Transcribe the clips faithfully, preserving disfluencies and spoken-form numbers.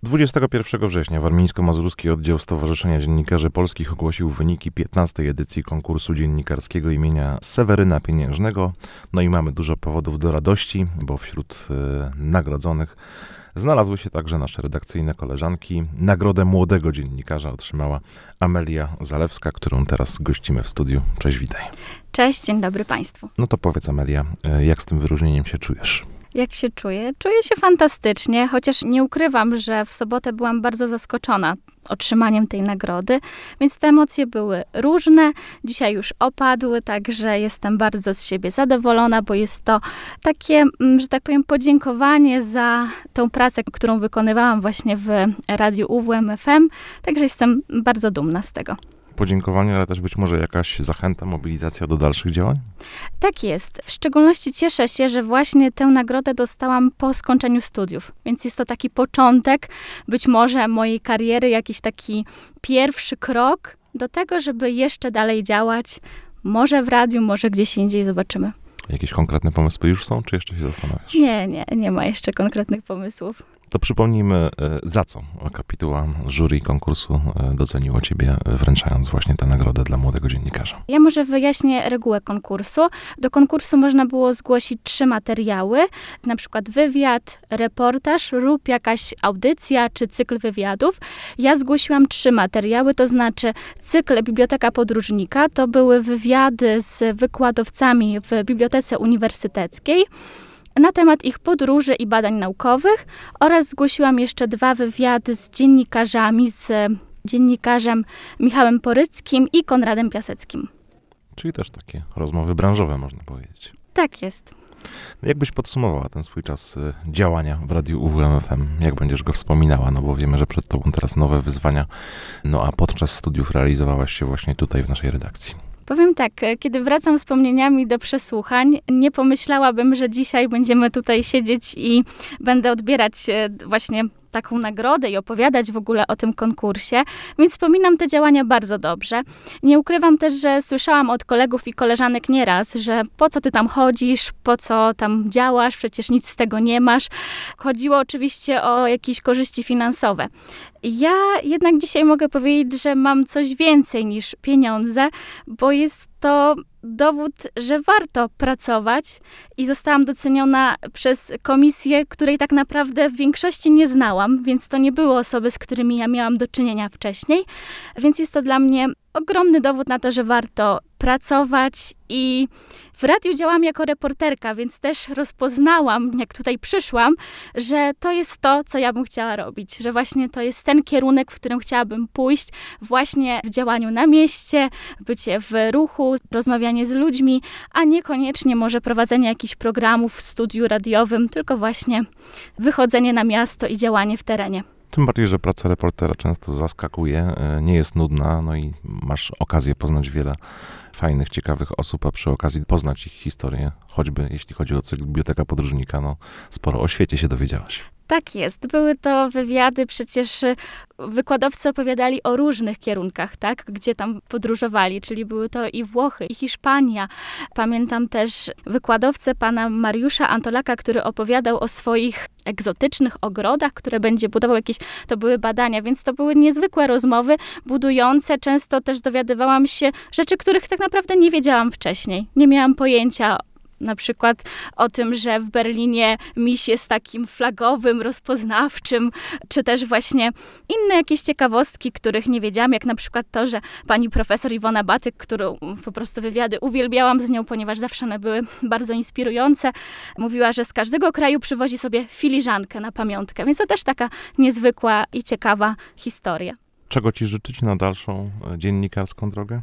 dwudziestego pierwszego września Warmińsko-Mazurski Oddział Stowarzyszenia Dziennikarzy Polskich ogłosił wyniki piętnastej edycji konkursu dziennikarskiego imienia Seweryna Pieniężnego. No i mamy dużo powodów do radości, bo wśród y, nagrodzonych znalazły się także nasze redakcyjne koleżanki. Nagrodę młodego dziennikarza otrzymała Amelia Zalewska, którą teraz gościmy w studiu. Cześć, witaj. Cześć, dzień dobry Państwu. No to powiedz, Amelia, jak z tym wyróżnieniem się czujesz? Jak się czuję? Czuję się fantastycznie, chociaż nie ukrywam, że w sobotę byłam bardzo zaskoczona otrzymaniem tej nagrody, więc te emocje były różne. Dzisiaj już opadły, także jestem bardzo z siebie zadowolona, bo jest to takie, że tak powiem, podziękowanie za tą pracę, którą wykonywałam właśnie w Radiu U W M F M, także jestem bardzo dumna z tego. Podziękowanie, ale też być może jakaś zachęta, mobilizacja do dalszych działań? Tak jest. W szczególności cieszę się, że właśnie tę nagrodę dostałam po skończeniu studiów. Więc jest to taki początek być może mojej kariery, jakiś taki pierwszy krok do tego, żeby jeszcze dalej działać. Może w radiu, może gdzieś indziej, zobaczymy. Jakieś konkretne pomysły już są, czy jeszcze się zastanawiasz? Nie, nie, nie ma jeszcze konkretnych pomysłów. To przypomnijmy, za co kapituła jury konkursu doceniło ciebie, wręczając właśnie tę nagrodę dla młodego dziennikarza. Ja może wyjaśnię regułę konkursu. Do konkursu można było zgłosić trzy materiały, na przykład wywiad, reportaż lub jakaś audycja czy cykl wywiadów. Ja zgłosiłam trzy materiały, to znaczy cykl Biblioteka Podróżnika, to były wywiady z wykładowcami w Bibliotece Uniwersyteckiej na temat ich podróży i badań naukowych oraz zgłosiłam jeszcze dwa wywiady z dziennikarzami, z dziennikarzem Michałem Poryckim i Konradem Piaseckim. Czyli też takie rozmowy branżowe, można powiedzieć. Tak jest. Jak byś podsumowała ten swój czas działania w Radiu U W M F M? Jak będziesz go wspominała? No bo wiemy, że przed tobą teraz nowe wyzwania, no a podczas studiów realizowałaś się właśnie tutaj w naszej redakcji. Powiem tak, kiedy wracam wspomnieniami do przesłuchań, nie pomyślałabym, że dzisiaj będziemy tutaj siedzieć i będę odbierać właśnie taką nagrodę i opowiadać w ogóle o tym konkursie, więc wspominam te działania bardzo dobrze. Nie ukrywam też, że słyszałam od kolegów i koleżanek nieraz, że po co ty tam chodzisz, po co tam działasz, przecież nic z tego nie masz. Chodziło oczywiście o jakieś korzyści finansowe. Ja jednak dzisiaj mogę powiedzieć, że mam coś więcej niż pieniądze, bo jest to dowód, że warto pracować i zostałam doceniona przez komisję, której tak naprawdę w większości nie znałam, więc to nie były osoby, z którymi ja miałam do czynienia wcześniej, więc jest to dla mnie ogromny dowód na to, że warto pracować i w radiu działam jako reporterka, więc też rozpoznałam, jak tutaj przyszłam, że to jest to, co ja bym chciała robić, że właśnie to jest ten kierunek, w którym chciałabym pójść, właśnie w działaniu na mieście, bycie w ruchu, rozmawianie z ludźmi, a niekoniecznie może prowadzenie jakichś programów w studiu radiowym, tylko właśnie wychodzenie na miasto i działanie w terenie. Tym bardziej, że praca reportera często zaskakuje, nie jest nudna, no i masz okazję poznać wiele fajnych, ciekawych osób, a przy okazji poznać ich historię, choćby jeśli chodzi o cykl Biblioteka Podróżnika, no sporo o świecie się dowiedziałaś. Tak jest. Były to wywiady, przecież wykładowcy opowiadali o różnych kierunkach, tak, gdzie tam podróżowali, czyli były to i Włochy, i Hiszpania. Pamiętam też wykładowcę pana Mariusza Antolaka, który opowiadał o swoich egzotycznych ogrodach, które będzie budował jakieś, to były badania, więc to były niezwykłe rozmowy, budujące. Często też dowiadywałam się rzeczy, których tak naprawdę nie wiedziałam wcześniej. Nie miałam pojęcia na przykład o tym, że w Berlinie miś jest takim flagowym, rozpoznawczym, czy też właśnie inne jakieś ciekawostki, których nie wiedziałam, jak na przykład to, że pani profesor Iwona Batyk, którą po prostu wywiady uwielbiałam z nią, ponieważ zawsze one były bardzo inspirujące, mówiła, że z każdego kraju przywozi sobie filiżankę na pamiątkę, więc to też taka niezwykła i ciekawa historia. Czego ci życzyć na dalszą dziennikarską drogę?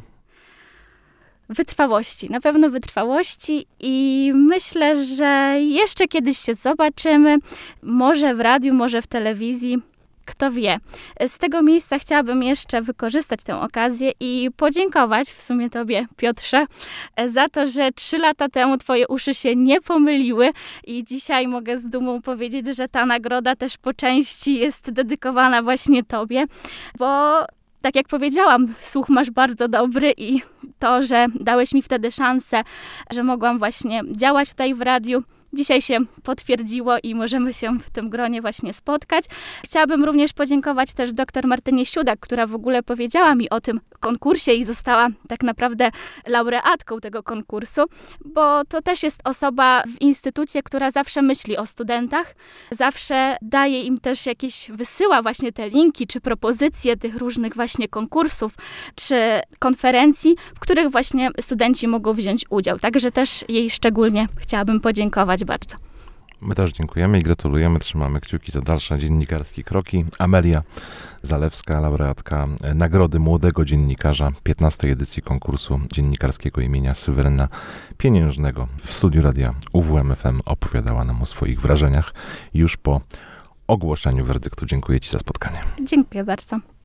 Wytrwałości, na pewno wytrwałości i myślę, że jeszcze kiedyś się zobaczymy, może w radiu, może w telewizji, kto wie. Z tego miejsca chciałabym jeszcze wykorzystać tę okazję i podziękować w sumie tobie, Piotrze, za to, że trzy lata temu twoje uszy się nie pomyliły i dzisiaj mogę z dumą powiedzieć, że ta nagroda też po części jest dedykowana właśnie tobie, bo tak jak powiedziałam, słuch masz bardzo dobry i to, że dałeś mi wtedy szansę, że mogłam właśnie działać tutaj w radiu, dzisiaj się potwierdziło i możemy się w tym gronie właśnie spotkać. Chciałabym również podziękować też dr Martynie Siudak, która w ogóle powiedziała mi o tym konkursie i została tak naprawdę laureatką tego konkursu, bo to też jest osoba w instytucie, która zawsze myśli o studentach, zawsze daje im też jakieś, wysyła właśnie te linki, czy propozycje tych różnych właśnie konkursów, czy konferencji, w których właśnie studenci mogą wziąć udział. Także też jej szczególnie chciałabym podziękować bardzo. My też dziękujemy i gratulujemy, trzymamy kciuki za dalsze dziennikarskie kroki. Amelia Zalewska, laureatka Nagrody Młodego Dziennikarza piętnastej edycji konkursu dziennikarskiego imienia Seweryna Pieniężnego w studiu radia U W M F M opowiadała nam o swoich wrażeniach już po ogłoszeniu werdyktu. Dziękuję Ci za spotkanie. Dziękuję bardzo.